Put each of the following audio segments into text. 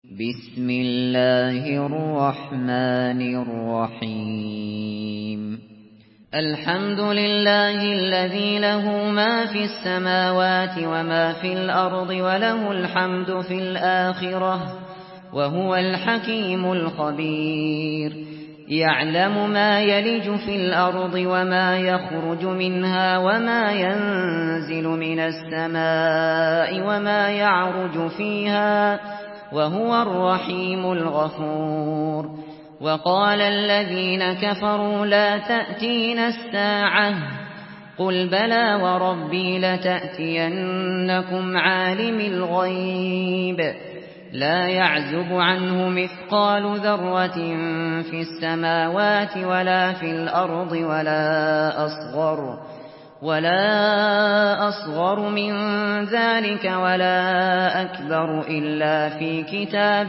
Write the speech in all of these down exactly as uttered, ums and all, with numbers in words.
بسم الله الرحمن الرحيم الحمد لله الذي له ما في السماوات وما في الأرض وله الحمد في الآخرة وهو الحكيم الخبير يعلم ما يلج في الأرض وما يخرج منها وما ينزل من السماء وما يعرج فيها وهو الرحيم الغفور وقال الذين كفروا لا تأتينا الساعة قل بلى وربي لتأتينكم عالم الغيب لا يعزب عنه مثقال ذرة في السماوات ولا في الأرض ولا أصغر ولا أصغر من ذلك ولا أكبر إلا في كتاب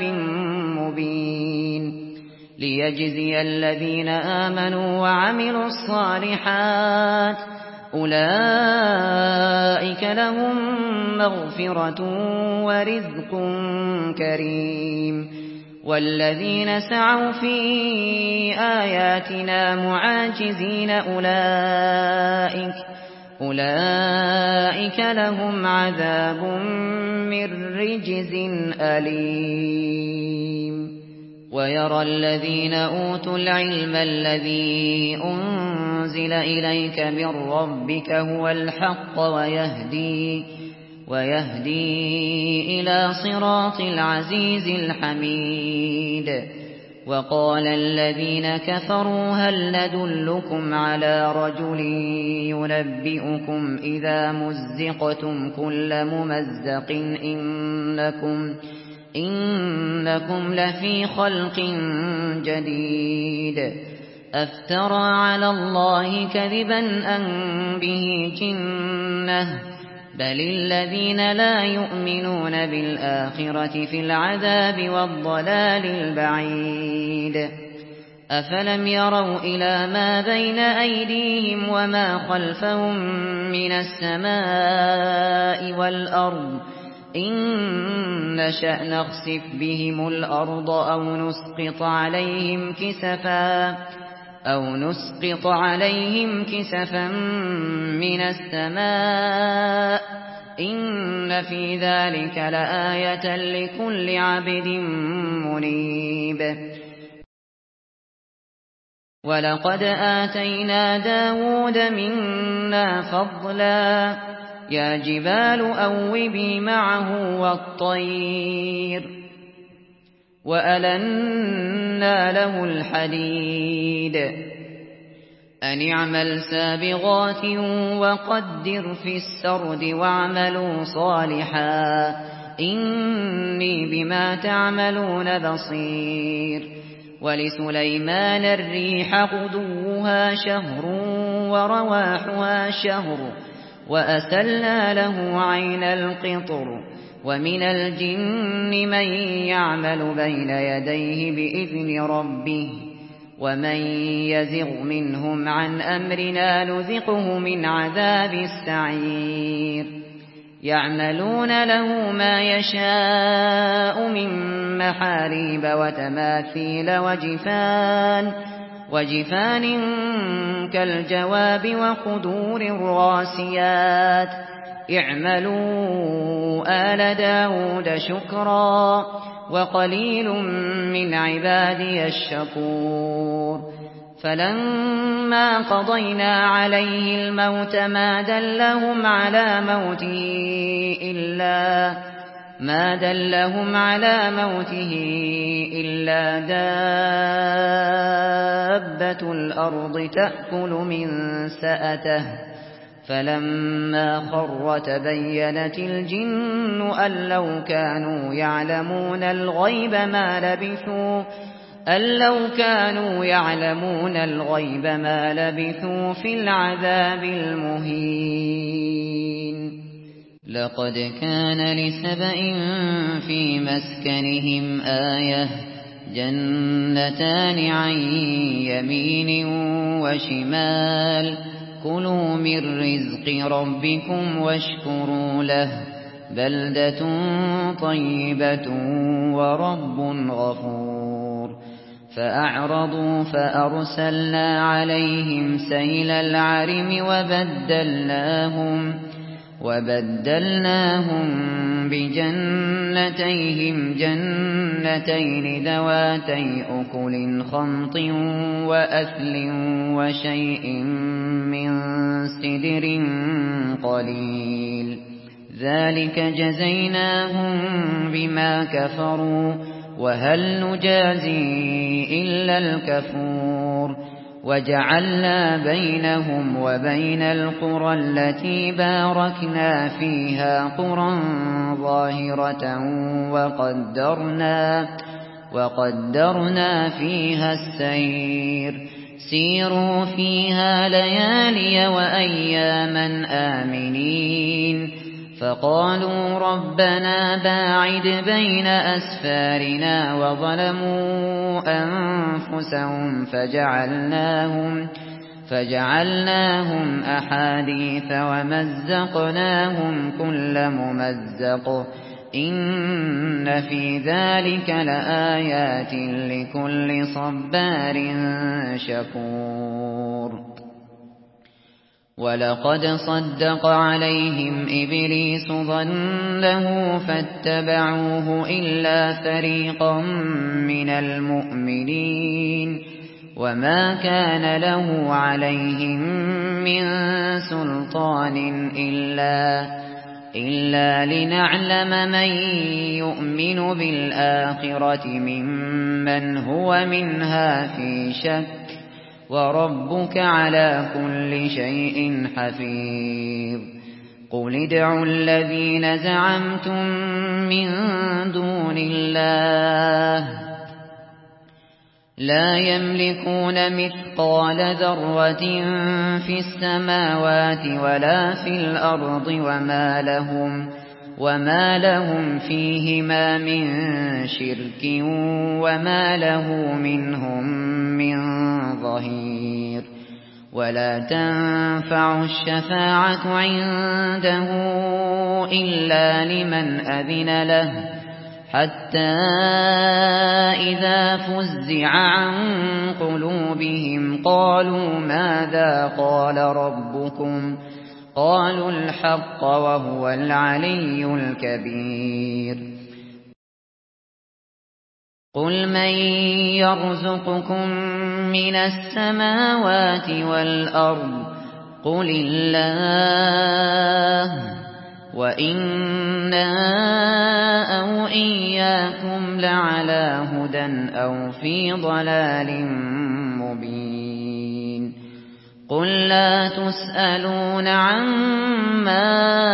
مبين ليجزي الذين آمنوا وعملوا الصالحات أولئك لهم مغفرة ورزق كريم والذين سعوا في آياتنا معاجزين أولئك أولئك لهم عذاب من رجز أليم ويرى الذين أوتوا العلم الذي أنزل إليك من ربك هو الحق ويهدي ويهدي إلى صراط العزيز الحميد وقال الذين كفروا هل ندلكم على رجل ينبئكم إذا مزقتم كل ممزق إنكم إنكم لفي خلق جديد أفترى على الله كذبا أم به جنة بل الذين لا يؤمنون بالآخرة في العذاب والضلال البعيد أفلم يروا إلى ما بين أيديهم وما خلفهم من السماء والأرض إن نشأ نخسف بهم الأرض أو نسقط عليهم كسفا أو نسقط عليهم كسفا من السماء إن في ذلك لآية لكل عبد منيب ولقد آتينا داود منا فضلا يا جبال أوبي معه والطير وألنا له الحديد أن اعمل سابغات وقدر في السرد واعملوا صالحا إني بما تعملون بصير ولسليمان الريح غدوها شهر ورواحها شهر وأسلنا له عين القطر ومن الجن من يعمل بين يديه بإذن ربه ومن يزغ منهم عن أمرنا نذقه من عذاب السعير يعملون له ما يشاء من محاريب وتماثيل وجفان وجفان كالجواب وقدور الراسيات اعملوا آل داود شكرا وقليل من عبادي الشكور فلما قضينا عليه الموت ما دلهم على موته إلا ما دلهم على موته إلا دابة الأرض تأكل من سأته فلما خر تبينت الجن أن لو كانوا يعلمون الغيب ما لبثوا أن لو كانوا يعلمون الغيب ما لبثوا في العذاب المهين لقد كان لسبإ في مسكنهم آية جنتان عن يمين وشمال كلوا من رزق ربكم واشكروا له بلدة طيبة ورب غفور فأعرضوا فأرسلنا عليهم سيل العرم وبدلناهم وبدلناهم بجنتيهم جنتين ذواتي أكل خمط وأثل وشيء من سدر قليل ذلك جزيناهم بما كفروا وهل نجازي إلا الكفور وجعلنا بينهم وبين القرى التي باركنا فيها قرى ظاهرة وقدرنا, وقدرنا فيها السير سيروا فيها ليالي وأياما آمنين فقالوا ربنا باعد بين أسفارنا وظلموا أنفسهم فجعلناهم, فجعلناهم أحاديث ومزقناهم كل ممزق إن في ذلك لآيات لكل صبار شكور ولقد صدق عليهم إبليس ظنه فاتبعوه إلا فريقا من المؤمنين وما كان له عليهم من سلطان إلا, إلا لنعلم من يؤمن بالآخرة ممن هو منها في شك وربك على كل شيء حفيظ قل ادعوا الذين زعمتم من دون الله لا يملكون مثقال ذرة في السماوات ولا في الأرض وما لهم وما لهم فيهما من شرك وما له منهم من ظهير ولا تنفع الشفاعة عنده إلا لمن أذن له حتى إذا فزع عن قلوبهم قالوا ماذا قال ربكم قالوا الحق وهو العلي الكبير قل من يرزقكم من السماوات والأرض قل الله وإنا أو إياكم لعلى هدى أو في ضلال مبين قل لا تسألون عما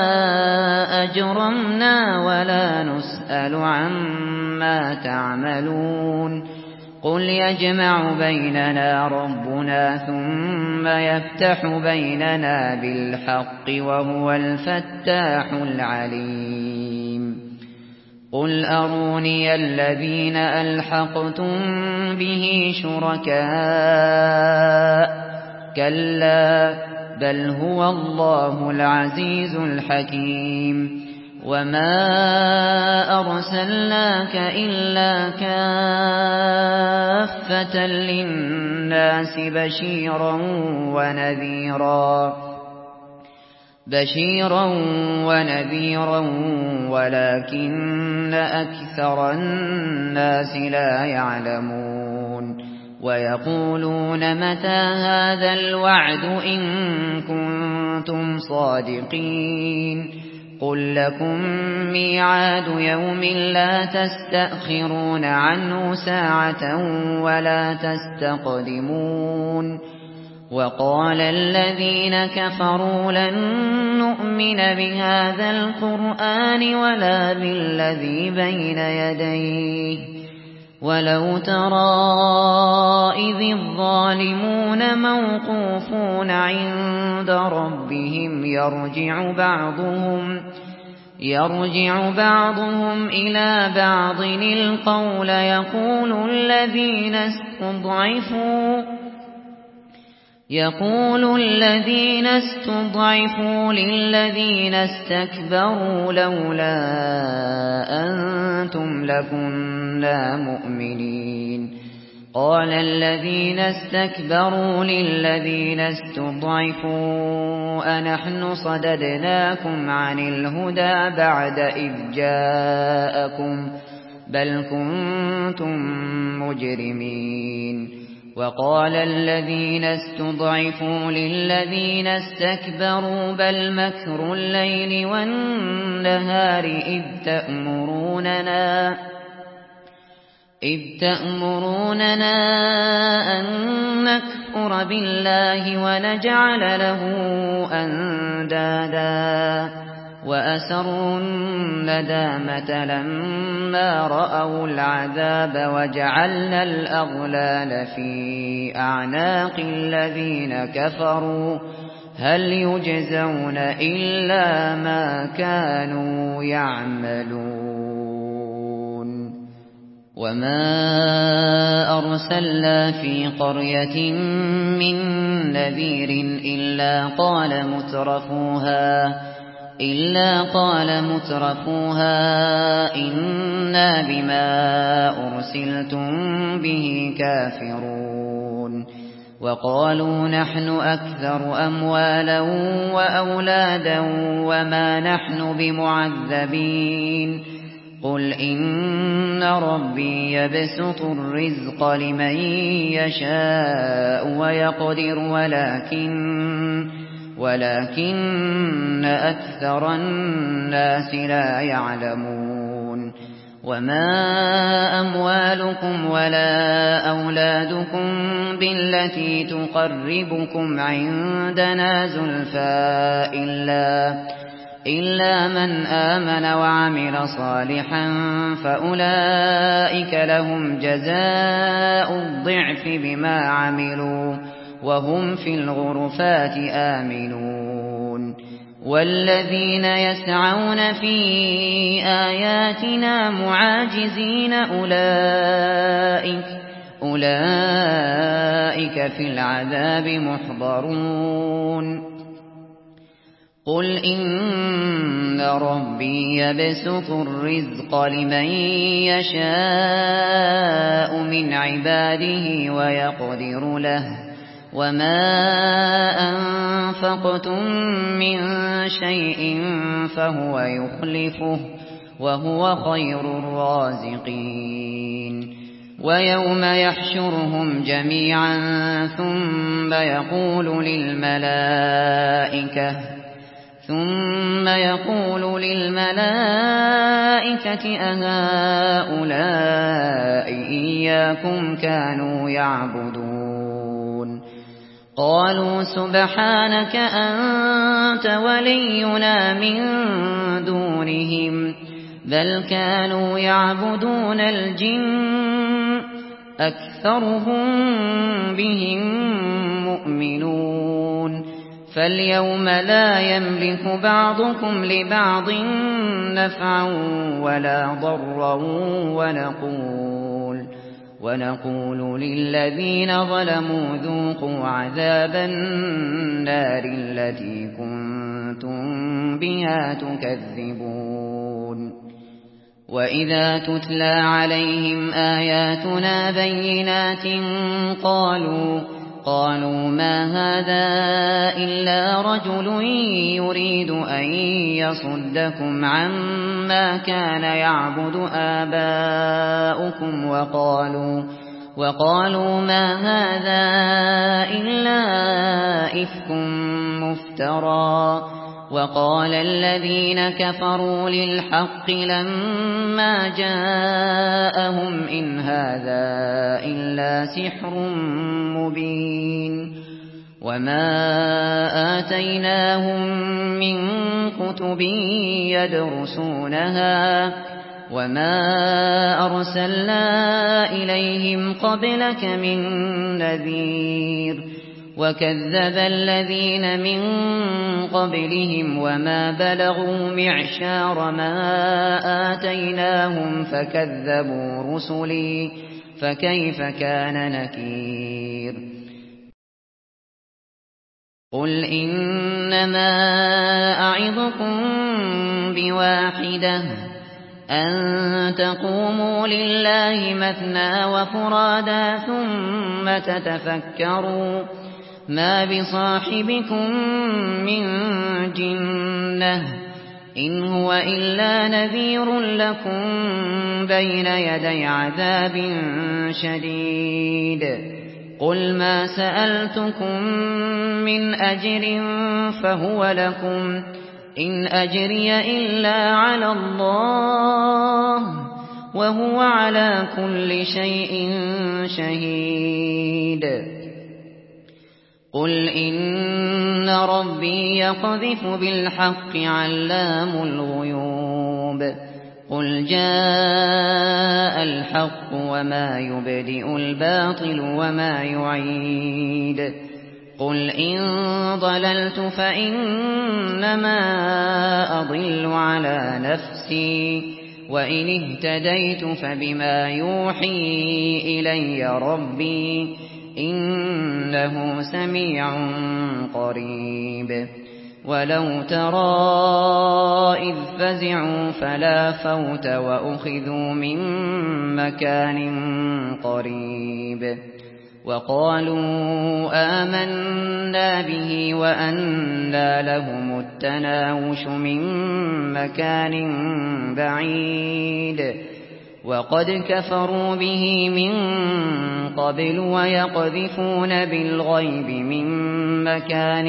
أجرمنا ولا نسأل عما تعملون قل يجمع بيننا ربنا ثم يفتح بيننا بالحق وهو الفتاح العليم قل أروني الذين ألحقتم به شركاء كلا بل هو الله العزيز الحكيم وما أرسلناك إلا كافة للناس بشيرا ونذيرا بشيرا ونذيرا ولكن أكثر الناس لا يعلمون ويقولون متى هذا الوعد إن كنتم صادقين قل لكم ميعاد يوم لا تستأخرون عنه ساعة ولا تستقدمون وقال الذين كفروا لن نؤمن بهذا القرآن ولا بالذي بين يديه ولو ترى إذ الظالمون موقوفون عند ربهم يرجع بعضهم يرجع بعضهم إلى بعض القول يقول الذين استضعفوا يقول الذين استضعفوا للذين استكبروا لولا أنتم لكنا مؤمنين قال الذين استكبروا للذين استضعفوا أنحن صددناكم عن الهدى بعد إذ جاءكم بل كنتم مجرمين وقال الذين استضعفوا للذين استكبروا بل مكر الليل والنهار إذ تأمروننا إذ تأمروننا أن نكفر بالله ونجعل له أندادا وأسروا الندامة لما رأوا العذاب وجعلنا الأغلال في أعناق الذين كفروا هل يجزون إلا ما كانوا يعملون وما أرسلنا في قرية من نذير إلا قال مترفوها إلا قال مترفوها إنا بما أرسلتم به كافرون وقالوا نحن أكثر أموالا وأولادا وما نحن بمعذبين قل إن ربي يبسط الرزق لمن يشاء ويقدر ولكن ولكن أكثر الناس لا يعلمون وما أموالكم ولا أولادكم بالتي تقربكم عندنا زلفى إلا, إلا من آمن وعمل صالحا فأولئك لهم جزاء الضعف بما عملوا وهم في الغرفات آمنون والذين يسعون في آياتنا معاجزين أولئك أولئك في العذاب محضرون قل إن ربي يبسط الرزق لمن يشاء من عباده ويقدر له وما أنفقتم من شيء فهو يخلفه وهو خير الرازقين ويوم يحشرهم جميعا ثم يقول للملائكة ثم يقول للملائكة أهؤلاء إياكم كانوا يعبدون قالوا سبحانك أنت ولينا من دونهم بل كانوا يعبدون الجن أكثرهم بهم مؤمنون فاليوم لا يملك بعضكم لبعض نفعا ولا ضرا ونقول ونقول للذين ظلموا ذوقوا عذاب النار التي كنتم بها تكذبون وإذا تتلى عليهم آياتنا بينات قالوا قالوا ما هذا إلا رجل يريد أن يصدكم عما كان يعبد آباؤكم وقالوا وقالوا ما هذا إلا إفك مفترى وقال الذين كفروا للحق لما جاءهم إن هذا إلا سحر مبين وما آتيناهم من كتب يدرسونها وما أرسلنا إليهم قبلك من نذير وكذب الذين من قبلهم وما بلغوا معشار ما آتيناهم فكذبوا رسلي فكيف كان نكير قل إنما أعظكم بواحدة أن تقوموا لله مثنى وفرادا ثم تتفكروا ما بصاحبكم من جنة إن هو إلا نذير لكم بين يدي عذاب شديد قل ما سألتكم من أجر فهو لكم إن أجري إلا على الله وهو على كل شيء شهيد قل إن ربي يقذف بالحق علام الغيوب قل جاء الحق وما يبدئ الباطل وما يعيد قل إن ضللت فإنما أضل على نفسي وإن اهتديت فبما يوحي إلي ربي إنه سميع قريب ولو ترى إذ فزعوا فلا فوت وأخذوا من مكان قريب وقالوا آمنا به وأنى لهم التناوش من مكان بعيد وقد كفروا به من قبل ويقذفون بالغيب من مكان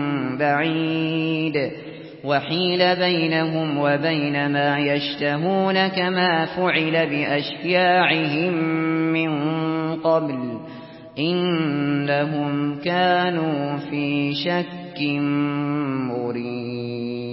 بعيد وحيل بينهم وبين ما يشتهون كما فعل بأشياعهم من قبل إنهم كانوا في شك مريب